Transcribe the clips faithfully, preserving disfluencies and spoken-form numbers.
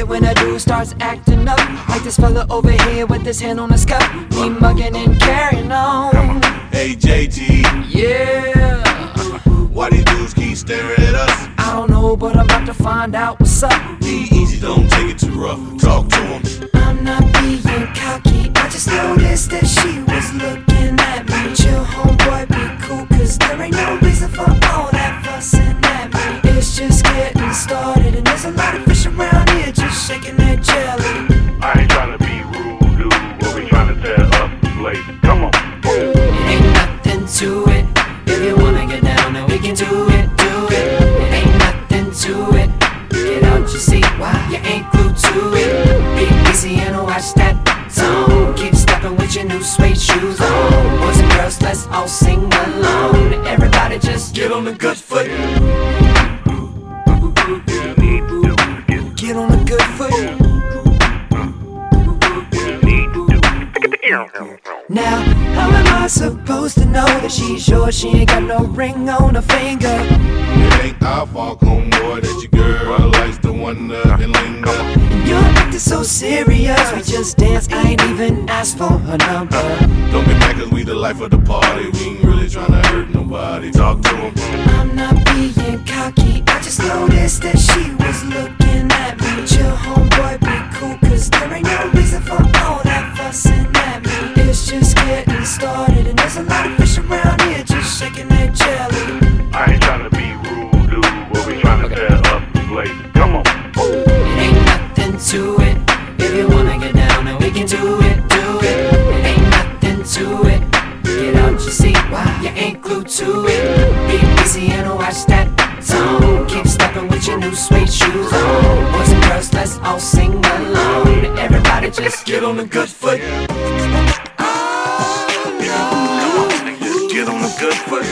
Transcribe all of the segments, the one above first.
when a dude starts acting up, like this fella over here with his hand on his cup. Me mugging and carrying on. Hey J G, yeah. Why these dudes keep staring at us? I don't know, but I'm about to find out what's up. Be easy, don't take it too rough. Talk to him. I'm not being cocky, I just noticed that she was looking at me. Chill, homeboy, be cool, cause there ain't no reason for all that fussing at me. It's just getting started, and there's a lot of fish around here just shaking their jelly. I ain't tryna be rude, dude, but we tryna tear up the place. Come on. It ain't nothing to it. If you wanna get down, then we can do it, do it. It ain't nothing to it. Get out your seat, why you ain't glued to it. Be easy and watch that zone. Keep stepping with your new suede shoes on. Boys and girls, let's all sing along. Everybody just Get on the good foot. get on the good foot. Now, how am I supposed to know that she's yours? She ain't got no ring on her finger. It ain't our fault, homeboy, that your girl likes to wonder and linger. And you're acting so serious. We just danced, I ain't even asked for her number. Don't get mad cause we the life of the party. We ain't really tryna hurt nobody. Talk to him. I'm not being cocky, I just noticed that she was looking at me. Chill, homeboy, be cool, cause there ain't no reason for all that fussing at me. It's just getting started, and there's a lot of fish around here just shaking their jelly. I ain't tryna be rude, dude, but we tryna tear up the place. Come on. It ain't nothing to it. If you wanna get down, then we can do it, do it. It ain't nothing to it. Get out your seat, why you ain't glued to it. Be easy and watch that zone. Keep stepping with your new suede shoes on. Boys and girls, let's all sing along. Everybody just Get on the good foot. Get on the good foot.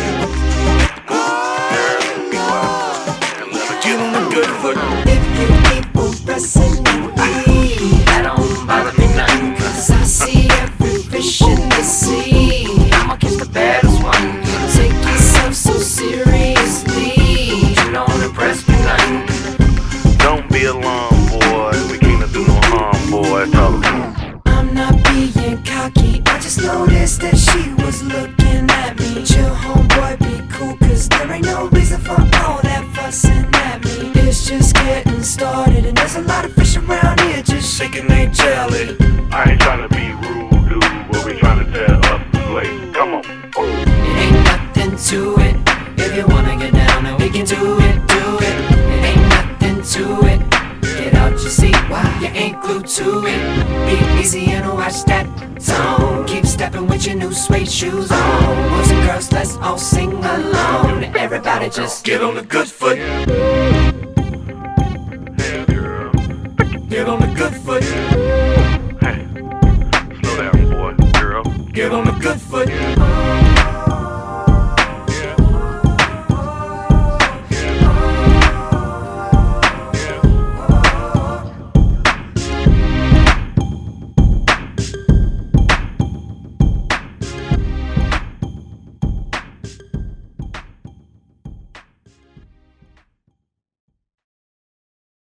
Get on the good foot. if you keep on pressing me, that don't bother me none. Cause I see every fish in the sea. I'ma catch the baddest one. You take yourself so seriously. You don't impress me none. Don't be alarmed, boy. We can't do no harm, boy. Talk to him. I'm not being cocky, I just noticed that she was looking at me. Chill, homeboy, be cool, cause there ain't no reason for all that fussing at me. It's just getting started, and there's a lot of fish around here just shaking their jelly. I ain't tryna be rude, dude, but we tryna tear up the place. Come on. It ain't nothing to it. If you wanna get down, then we can do it, do it. It ain't nothing to it. Get out your seat, why you ain't glued to it. Be easy and watch that zone. Keep stepping with your new suede shoes on. Boys and girls, let's all sing along. Everybody just Get on the good foot. Hey, girl. Get on the good foot. Hey, slow down, boy. Girl. Get on the good foot. oh,